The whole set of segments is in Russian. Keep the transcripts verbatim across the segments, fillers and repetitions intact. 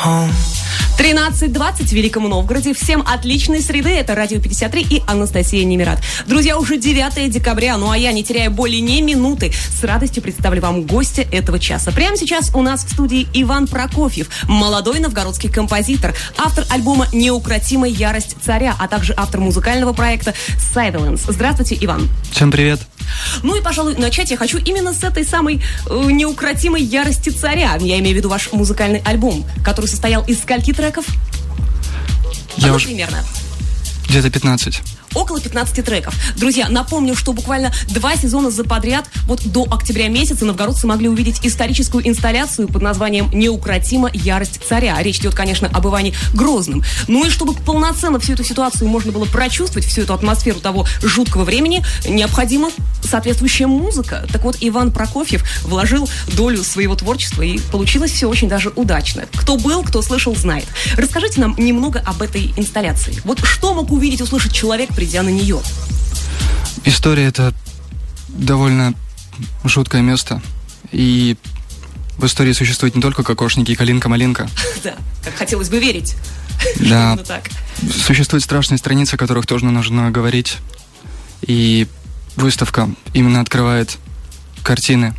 home. тринадцать двадцать в Великом Новгороде. Всем отличной среды. Это Радио пятьдесят три и Анастасия Немират. Друзья, уже девятое декабря. Ну а я, не теряя более ни минуты, с радостью представлю вам гостя этого часа. Прямо сейчас у нас в студии Иван Прокофьев, молодой новгородский композитор, автор альбома «Неукротимая ярость царя», а также автор музыкального проекта «Silence». Здравствуйте, Иван. Всем привет. Ну и, пожалуй, начать я хочу именно с этой самой э, «Неукротимой ярости царя». Я имею в виду ваш музыкальный альбом, который состоял из скольки треков? Я ну, уж... примерно. Где-то пятнадцать. Около пятнадцати треков. Друзья, напомню, что буквально два сезона за подряд, вот до октября месяца, новгородцы могли увидеть историческую инсталляцию под названием «Неукротима ярость царя». Речь идет, конечно, об Иване Грозном. Ну и чтобы полноценно всю эту ситуацию можно было прочувствовать, всю эту атмосферу того жуткого времени, необходима соответствующая музыка. Так вот, Иван Прокофьев вложил долю своего творчества, и получилось все очень даже удачно. Кто был, кто слышал, знает. Расскажите нам немного об этой инсталляции. Вот что мог увидеть, услышать человек, придя на нее? История — это довольно жуткое место. И в истории существует не только кокошники и калинка-малинка. Да, как хотелось бы верить. Да. Именно так. Существуют страшные страницы, о которых тоже нужно говорить. И выставка именно открывает картины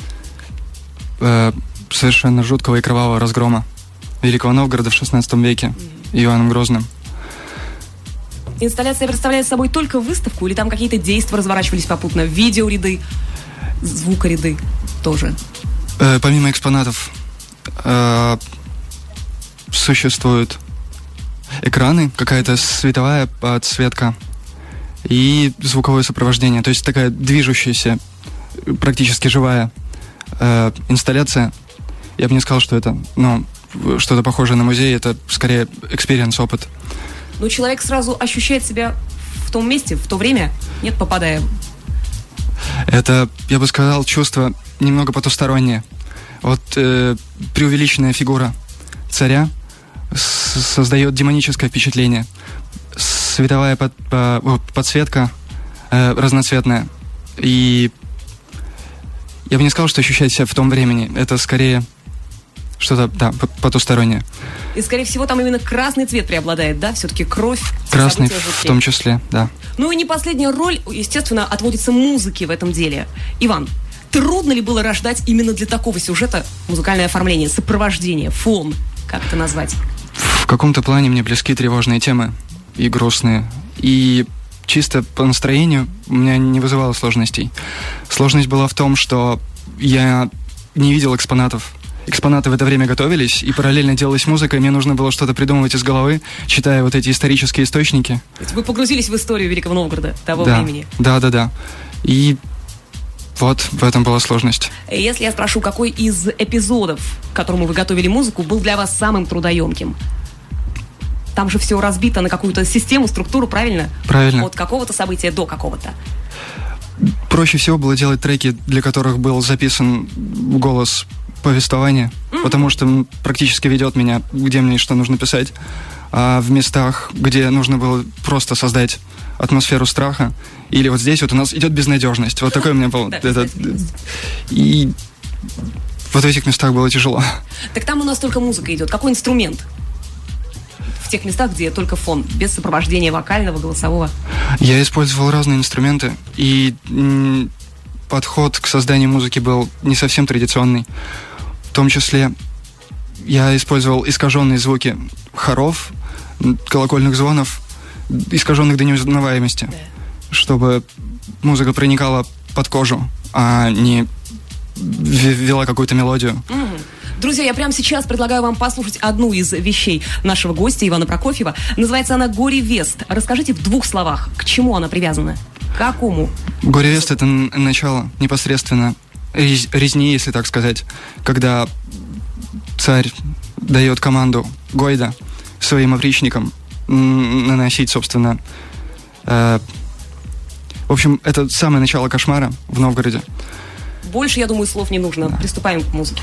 э, совершенно жуткого и кровавого разгрома Великого Новгорода в шестнадцатом веке Иваном Грозным. Инсталляция представляет собой только выставку, или там какие-то действия разворачивались попутно? Видеоряды, звукоряды тоже? Э, помимо экспонатов э, существуют экраны, какая-то световая подсветка и звуковое сопровождение. То есть такая движущаяся, практически живая э, инсталляция. Я бы не сказал, что это, ну, что-то похожее на музей. Это скорее экспириенс, опыт. Но человек сразу ощущает себя в том месте, в то время, нет, попадая. Это, я бы сказал, чувство немного потустороннее. Вот э, преувеличенная фигура царя с- создает демоническое впечатление. Световая под, по, подсветка э, разноцветная. И я бы не сказал, что ощущает себя в том времени. Это скорее что-то, да, потустороннее. И, скорее всего, там именно красный цвет преобладает, да? Все-таки кровь. Красный в том числе, да. Ну и не последняя роль, естественно, отводится музыке в этом деле. Иван, трудно ли было рождать именно для такого сюжета музыкальное оформление, сопровождение, фон, как это назвать? В каком-то плане мне близки тревожные темы и грустные. И чисто по настроению у меня не вызывало сложностей. Сложность была в том, что я не видел экспонатов. Экспонаты в это время готовились, и параллельно делалась музыка, и мне нужно было что-то придумывать из головы, читая вот эти исторические источники. То есть вы погрузились в историю Великого Новгорода того да, времени? Да, да, да. И вот в этом была сложность. Если я спрошу, какой из эпизодов, к которому вы готовили музыку, был для вас самым трудоемким? Там же все разбито на какую-то систему, структуру, правильно? Правильно. От какого-то события до какого-то. Проще всего было делать треки, для которых был записан голос повествования, mm-hmm. потому что он практически ведет меня, где мне что нужно писать. А в местах, где нужно было просто создать атмосферу страха, или вот здесь вот у нас идет безнадежность. Вот такой у меня был. И вот в этих местах было тяжело. Так там у нас только музыка идет. Какой инструмент? В тех местах, где только фон, без сопровождения вокального, голосового. Я использовал разные инструменты, и м- подход к созданию музыки был не совсем традиционный. В том числе я использовал искаженные звуки хоров, колокольных звонов, искаженных до неузнаваемости, да. чтобы музыка проникала под кожу, а не ввела какую-то мелодию. Mm-hmm. Друзья, я прямо сейчас предлагаю вам послушать одну из вещей нашего гостя Ивана Прокофьева. Называется она «Горе Вест». Расскажите в двух словах, к чему она привязана? К какому? «Горе Вест» — это начало непосредственно резни, если так сказать, когда царь дает команду Гойда своим опричникам наносить, собственно... Э, в общем, это самое начало кошмара в Новгороде. Больше, я думаю, слов не нужно. Да. Приступаем к музыке.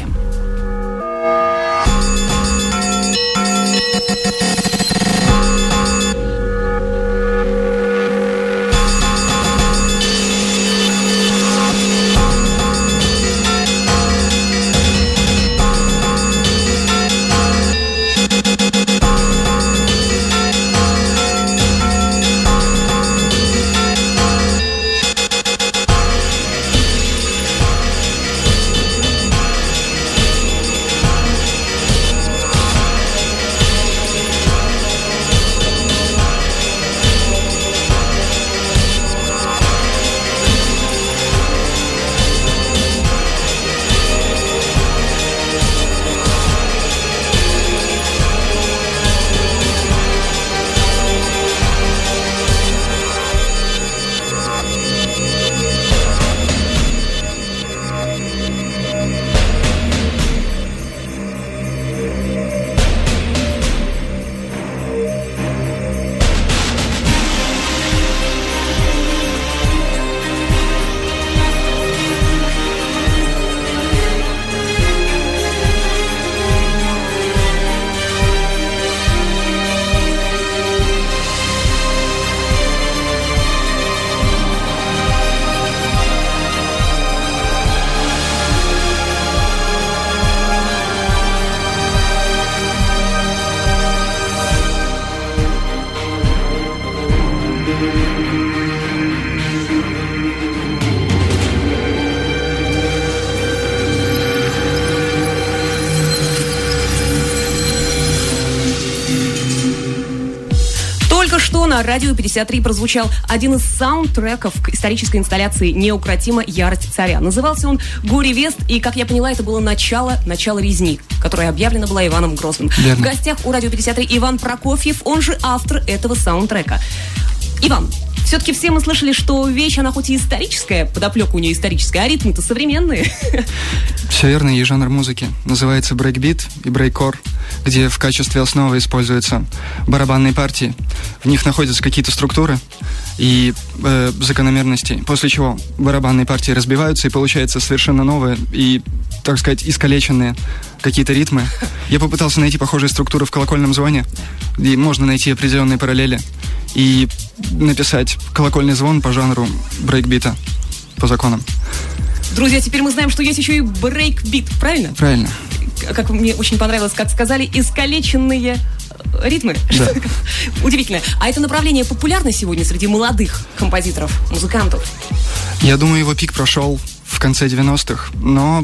что на радио пятьдесят три прозвучал один из саундтреков к исторической инсталляции «Неукротима ярость царя». Назывался он «Горе Вест», и, как я поняла, это было начало, начало резни, которая объявлена была Иваном Грозным. Верно. В гостях у радио пятьдесят три Иван Прокофьев, он же автор этого саундтрека. Иван, все-таки все мы слышали, что вещь, она хоть и историческая, подоплека у нее историческая, а ритмы-то современные. Все верно, есть жанр музыки. Называется брейкбит и брейккор, где в качестве основы используются барабанные партии. В них находятся какие-то структуры и э, закономерности, после чего барабанные партии разбиваются, и получается совершенно новые и, так сказать, искалеченные какие-то ритмы. Я попытался найти похожие структуры в колокольном звоне, и можно найти определенные параллели и написать колокольный звон по жанру брейкбита, по законам. Друзья, теперь мы знаем, что есть еще и брейкбит, правильно? Правильно. Как мне очень понравилось, как сказали, искалеченные ритмы. Да. Удивительно. А это направление популярно сегодня среди молодых композиторов, музыкантов? Я думаю, его пик прошел в конце девяностых, но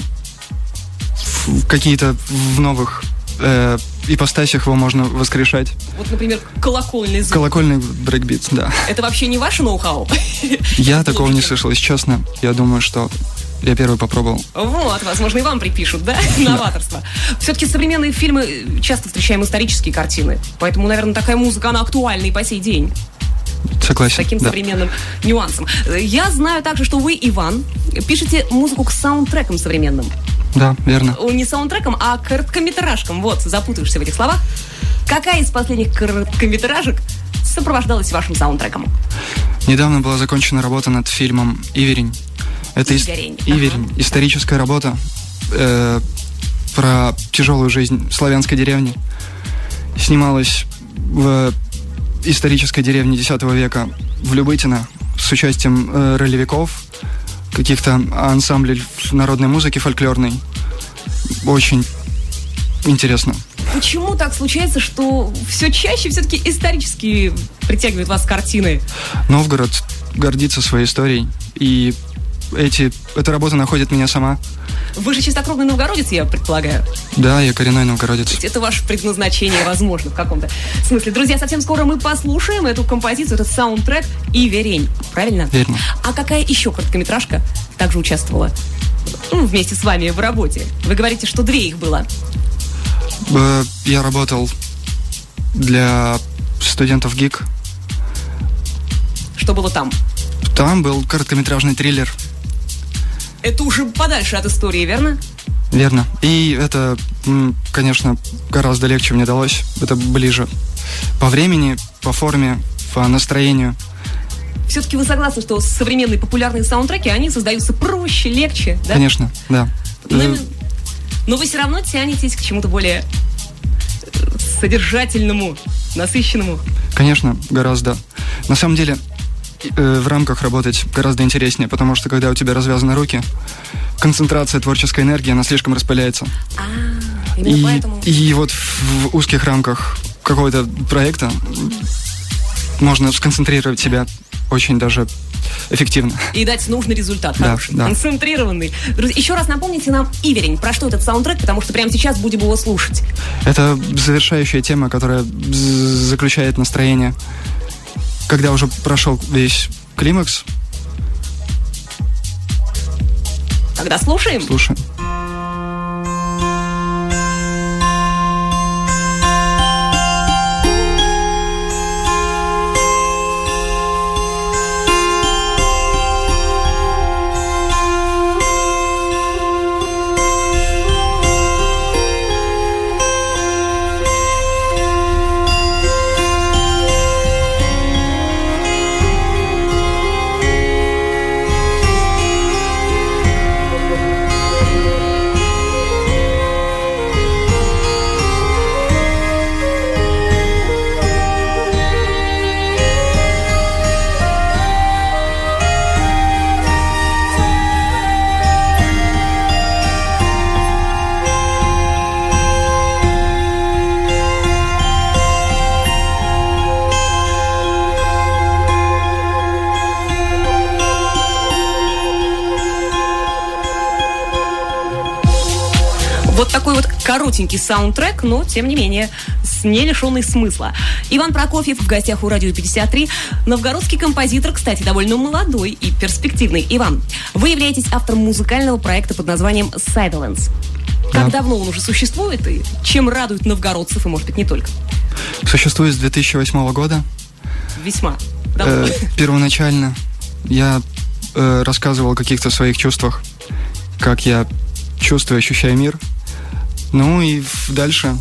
в какие-то в новых э, ипостасях его можно воскрешать. Вот, например, колокольный звук. Колокольный брейкбит, да. Это вообще не ваше ноу-хау? Я такого не слышал, если честно. Я думаю, что я первый попробовал. Вот, возможно, и вам припишут, да? Новаторство. Все-таки современные фильмы часто встречаем исторические картины. Поэтому, наверное, такая музыка, она актуальна и по сей день. Согласен. С таким да. современным нюансом. Я знаю также, что вы, Иван, пишете музыку к саундтрекам современным. Да, верно. Не саундтрекам, а короткометражкам. Вот, запутаешься в этих словах. Какая из последних короткометражек сопровождалась вашим саундтреком? Недавно была закончена работа над фильмом «Иверень». Это Иверень. Ис... Иверень. Ага. Историческая работа э, про тяжелую жизнь славянской деревни. Снималась в исторической деревне десятого века в Любытино с участием э, ролевиков, каких-то ансамблей народной музыки фольклорной. Очень интересно. Почему так случается, что все чаще все-таки исторически притягивают вас картины? Новгород гордится своей историей, и эти, эта работа находит меня сама. Вы же чистокровный новгородец, я предполагаю. Да, я коренной новгородец. Это ваше предназначение, возможно, в каком-то смысле. Друзья, совсем скоро мы послушаем эту композицию, этот саундтрек «Иверень». Правильно? Верно. А какая еще короткометражка также участвовала ну, вместе с вами в работе? Вы говорите, что две их было. Я работал для студентов ГИК. Что было там? Там был короткометражный триллер. Это уже подальше от истории, верно? Верно. И это, конечно, гораздо легче мне далось. Это ближе по времени, по форме, по настроению. Все-таки вы согласны, что современные популярные саундтреки, они создаются проще, легче, да? Конечно, да. Но, но вы все равно тянетесь к чему-то более содержательному, насыщенному. Конечно, гораздо. На самом деле, в рамках работать гораздо интереснее, потому что когда у тебя развязаны руки, концентрация творческой энергии, она слишком распыляется. А, именно и, поэтому... И вот в узких рамках какого-то проекта можно сконцентрировать себя очень даже эффективно. И дать нужный результат, да, хороший, да. концентрированный. Друзья, еще раз напомните нам «Иверень». Про что этот саундтрек, потому что прямо сейчас будем его слушать. Это завершающая тема, которая заключает настроение. Когда уже прошел весь климакс. Тогда слушаем. Слушаем. Вот такой вот коротенький саундтрек, но, тем не менее, с не лишенный смысла. Иван Прокофьев в гостях у Радио пятьдесят три. Новгородский композитор, кстати, довольно молодой и перспективный. Иван, вы являетесь автором музыкального проекта под названием Sidelands. Как да. давно он уже существует и чем радует новгородцев, и, может быть, не только? Существует с две тысячи восьмого года. Весьма давно. Э, первоначально я э, рассказывал о каких-то своих чувствах, как я чувствую, ощущаю мир. Ну и дальше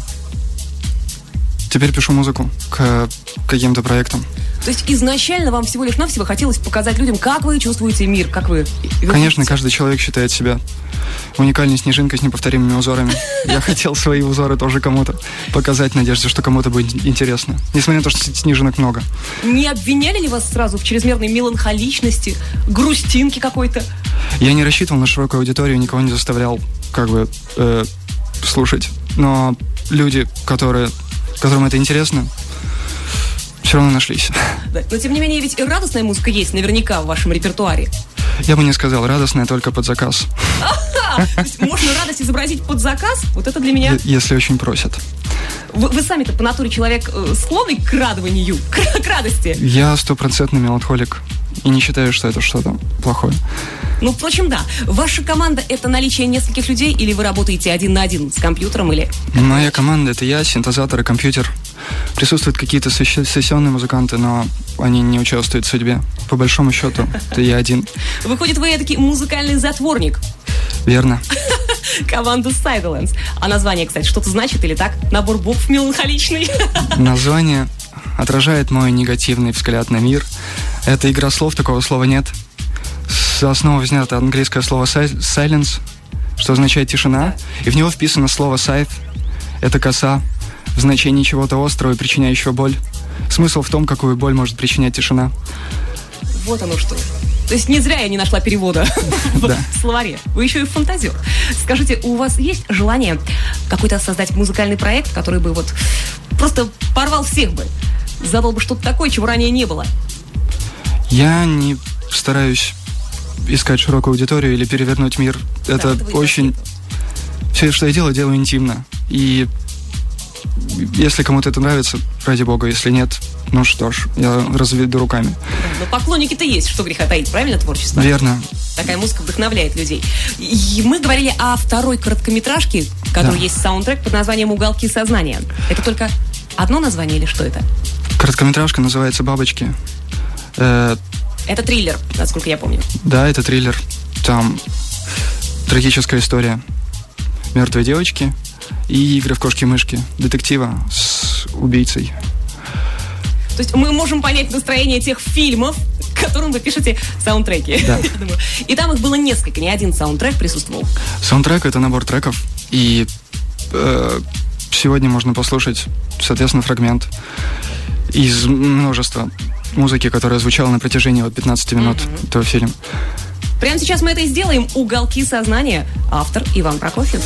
теперь пишу музыку к каким-то проектам. То есть изначально вам всего лишь навсего хотелось показать людям, как вы чувствуете мир, как вы... Конечно, каждый человек считает себя уникальной снежинкой с неповторимыми узорами. Я хотел свои узоры тоже кому-то показать, в надежде, что кому-то будет интересно. Несмотря на то, что снежинок много. Не обвиняли ли вас сразу в чрезмерной меланхоличности, грустинке какой-то? Я не рассчитывал на широкую аудиторию, никого не заставлял как бы э, слушать. Но люди, которые, которым это интересно, все равно нашлись. Да, но тем не менее, ведь и радостная музыка есть наверняка в вашем репертуаре. Я бы не сказал, радостная только под заказ. То есть можно радость изобразить под заказ? Вот это для меня... Если очень просят. Вы, вы сами-то по натуре человек э, склонный к радованию, к, к радости? Я стопроцентный меланхолик. И не считаю, что это что-то плохое. Ну, впрочем, да. Ваша команда — это наличие нескольких людей, или вы работаете один на один с компьютером, или... Моя команда — это я, синтезатор и компьютер. Присутствуют какие-то сессионные музыканты, но они не участвуют в судьбе. По большому счету, это я один. Выходит, вы такой музыкальный затворник. Верно. Команда Sidelands. А название, кстати, что-то значит или так? Набор букв меланхоличный? Название отражает мой негативный взгляд на мир. Это игра слов, такого слова нет. С основы взято английское слово silence, что означает тишина, и в него вписано слово scythe. Это коса в значении чего-то острого и причиняющего боль. Смысл в том, какую боль может причинять тишина. Вот оно что. То есть не зря я не нашла перевода в словаре. Вы еще и фантазер. Скажите, у вас есть желание какой-то создать музыкальный проект, который бы вот просто порвал всех бы, задал бы что-то такое, чего ранее не было? Я не стараюсь искать широкую аудиторию или перевернуть мир. Да, это, это очень... Все, что я делаю, делаю интимно. И если кому-то это нравится, ради бога. Если нет, ну что ж, я разведу руками. Да, но поклонники-то есть, что греха таить, правильно, творчество? Верно. Такая музыка вдохновляет людей. И мы говорили о второй короткометражке, в которой да. есть саундтрек под названием «Уголки сознания». Это только одно название или что это? Короткометражка называется «Бабочки». Э- Это триллер, насколько я помню. Да, это триллер. Там трагическая история мертвой девочки и игры в кошки-мышки, детектива с убийцей. То есть мы можем понять настроение тех фильмов, к которым вы пишете саундтреки. Да. И там их было несколько, не один саундтрек присутствовал. Саундтрек — это набор треков, и э, сегодня можно послушать, соответственно, фрагмент из множества музыки, которая звучала на протяжении вот пятнадцати минут mm-hmm. этого фильма. Прямо сейчас мы это и сделаем. «Уголки сознания». Автор Иван Прокофьев.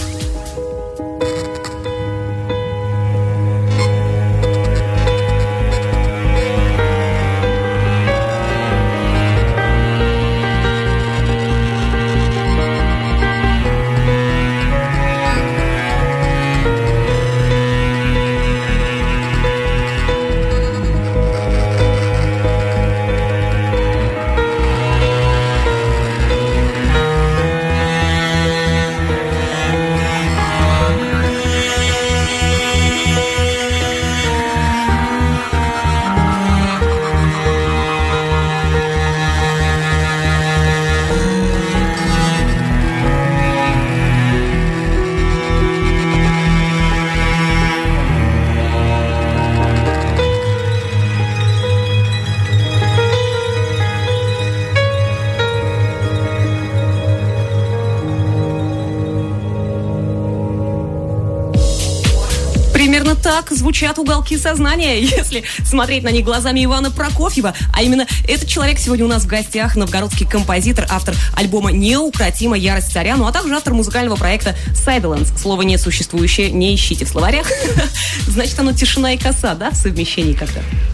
Примерно так звучат «Уголки сознания», если смотреть на них глазами Ивана Прокофьева. А именно этот человек сегодня у нас в гостях, новгородский композитор, автор альбома «Неукротима ярость царя», ну а также автор музыкального проекта Sidelands. Слово несуществующее не ищите в словарях. Значит, оно тишина и коса, да, в совмещении как-то?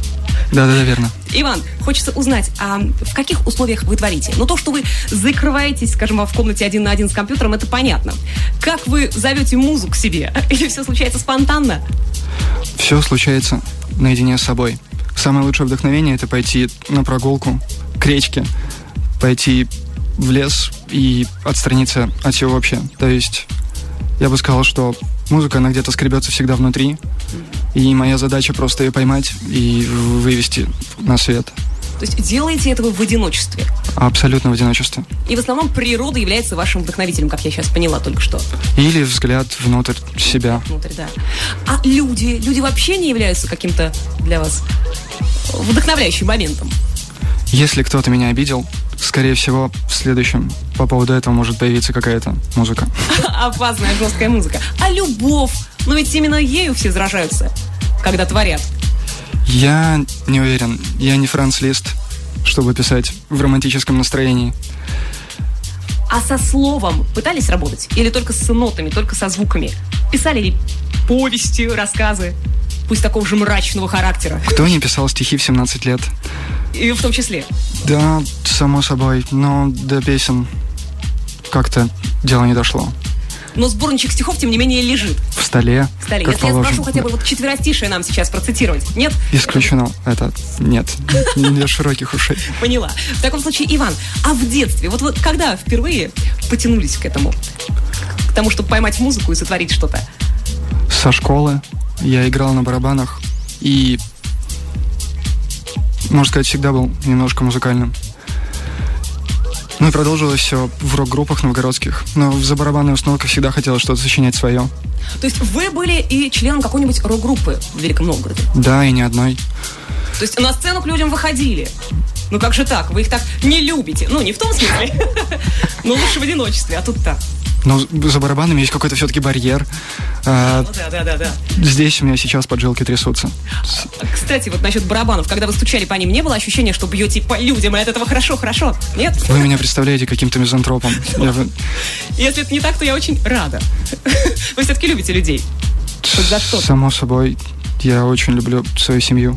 Да-да-да, верно. Иван, хочется узнать, а в каких условиях вы творите? Ну, то, что вы закрываетесь, скажем, в комнате один на один с компьютером, это понятно. Как вы зовете музу к себе? Или все случается спонтанно? Все случается наедине с собой. Самое лучшее вдохновение — это пойти на прогулку к речке, пойти в лес и отстраниться от всего вообще. То есть я бы сказал, что музыка, она где-то скребется всегда внутри, и моя задача просто ее поймать и вывести на свет. То есть делаете этого в одиночестве? Абсолютно в одиночестве. И в основном природа является вашим вдохновителем, как я сейчас поняла только что. Или взгляд внутрь себя. Внутрь, да. А люди? Люди вообще не являются каким-то для вас вдохновляющим моментом? Если кто-то меня обидел, скорее всего, в следующем по поводу этого может появиться какая-то музыка. Опасная, жесткая музыка. А любовь? Ну ведь именно ею все заражаются, когда творят. Я не уверен. Я не Франц Лист, чтобы писать в романтическом настроении. А со словом пытались работать? Или только с нотами, только со звуками? Писали ли повести, рассказы? Пусть такого же мрачного характера. Кто не писал стихи в семнадцать лет? И в том числе? Да, само собой. Но до песен как-то дело не дошло. Но сборничек стихов, тем не менее, лежит. В столе. В столе. Как Если положено. я спрошу хотя бы вот четверостишее нам сейчас процитировать, нет? Исключено. Это нет. Не для широких ушей. Поняла. В таком случае, Иван, а в детстве, вот вы когда впервые потянулись к этому? К тому, чтобы поймать музыку и сотворить что-то? Со школы я играл на барабанах и, можно сказать, всегда был немножко музыкальным. Ну и продолжилось все в рок-группах новгородских. Но за барабанной установкой всегда хотелось что-то сочинять свое. То есть вы были и членом какой-нибудь рок-группы в Великом Новгороде? Да, и ни одной. То есть на сцену к людям выходили? Ну как же так? Вы их так не любите? Ну, не в том смысле. Но лучше в одиночестве, а тут так. Но за барабанами есть какой-то все-таки барьер. А, да, да, да, да. Здесь у меня сейчас поджилки трясутся. Кстати, вот насчет барабанов, когда вы стучали по ним, не было ощущения, что бьете по людям, и от этого хорошо-хорошо? Нет? Вы меня представляете каким-то мизантропом. Я... Если это не так, то я очень рада. Вы все-таки любите людей. Хоть за что-то. Само собой, я очень люблю свою семью.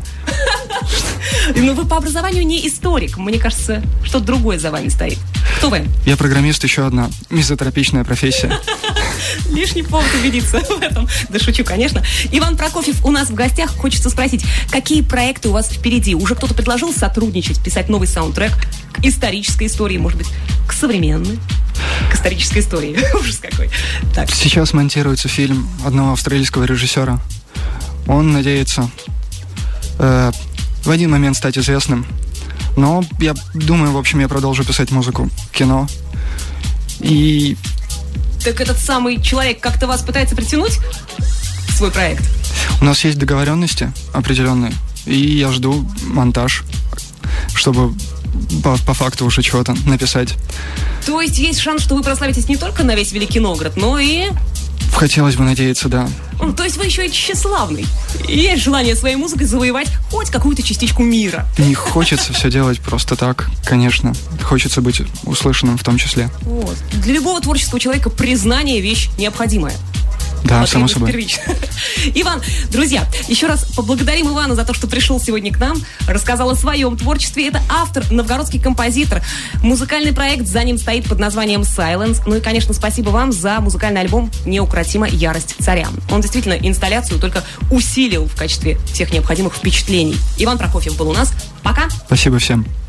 Но вы по образованию не историк. Мне кажется, что-то другое за вами стоит. Кто вы? Я программист, еще одна мизотропичная профессия. Лишний повод убедиться в этом. Да шучу, конечно. Иван Прокофьев у нас в гостях. Хочется спросить, какие проекты у вас впереди? Уже кто-то предложил сотрудничать, писать новый саундтрек к исторической истории, может быть, к современной? К исторической истории. Ужас какой. Так. Сейчас монтируется фильм одного австралийского режиссера. Он надеется э, в один момент стать известным. Но я думаю, в общем, я продолжу писать музыку, кино. И... Так этот самый человек как-то вас пытается притянуть в свой проект? У нас есть договоренности определенные. И я жду монтаж, чтобы по, по факту уже чего-то написать. То есть есть шанс, что вы прославитесь не только на весь Великий Новгород, но и... Хотелось бы надеяться, да. То есть вы еще и тщеславный. И есть желание своей музыкой завоевать хоть какую-то частичку мира. Не хочется все делать просто так, конечно. Хочется быть услышанным в том числе. Вот. Для любого творческого человека признание — вещь необходимая. Да, само собой. Первично. Иван, друзья, еще раз поблагодарим Ивана за то, что пришел сегодня к нам, рассказал о своем творчестве. Это автор, новгородский композитор. Музыкальный проект за ним стоит под названием Silence. Ну и, конечно, спасибо вам за музыкальный альбом «Неукротима ярость царя». Он действительно инсталляцию только усилил в качестве всех необходимых впечатлений. Иван Прокофьев был у нас. Пока. Спасибо всем.